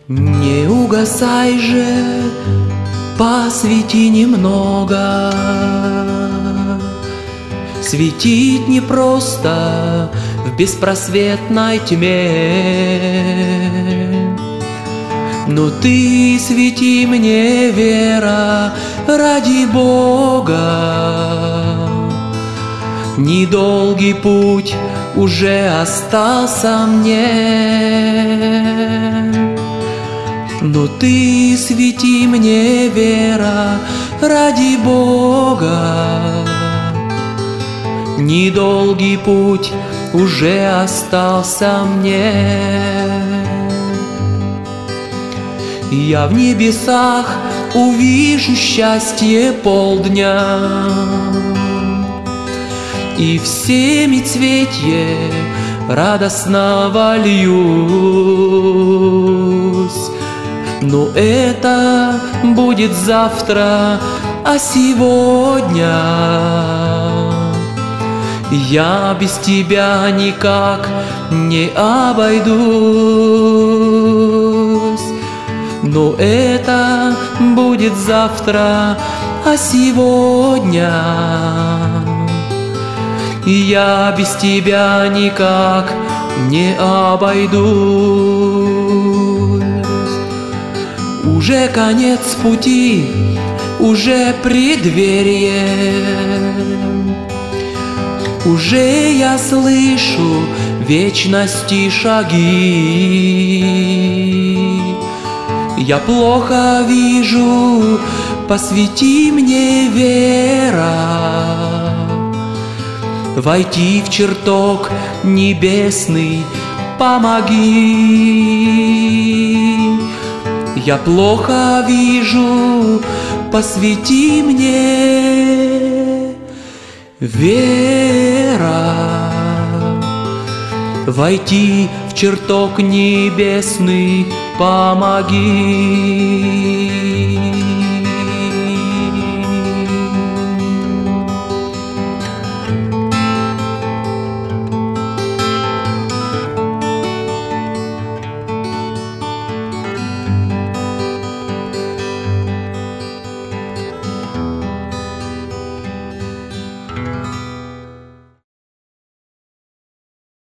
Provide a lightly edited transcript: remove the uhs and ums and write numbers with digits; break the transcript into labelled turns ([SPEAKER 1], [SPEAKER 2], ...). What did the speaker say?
[SPEAKER 1] Не угасай же, посвети немного. Светить не просто в беспросветной тьме, но ты свети мне, вера, ради Бога. Недолгий путь уже остался мне, но ты свети мне, вера, ради Бога. Недолгий путь уже остался мне. Я в небесах увижу счастье полдня, и в семицветье радостно вольюсь. Но это будет завтра, а сегодня я без тебя никак не обойдусь. Но это будет завтра, а сегодня я без тебя никак не обойдусь. Уже конец пути, уже преддверие, уже я слышу вечности шаги. Я плохо вижу, посвети мне, вера, войти в чертог небесный помоги. Я плохо вижу, посвети мне, вера, войти в чертог небесный помоги.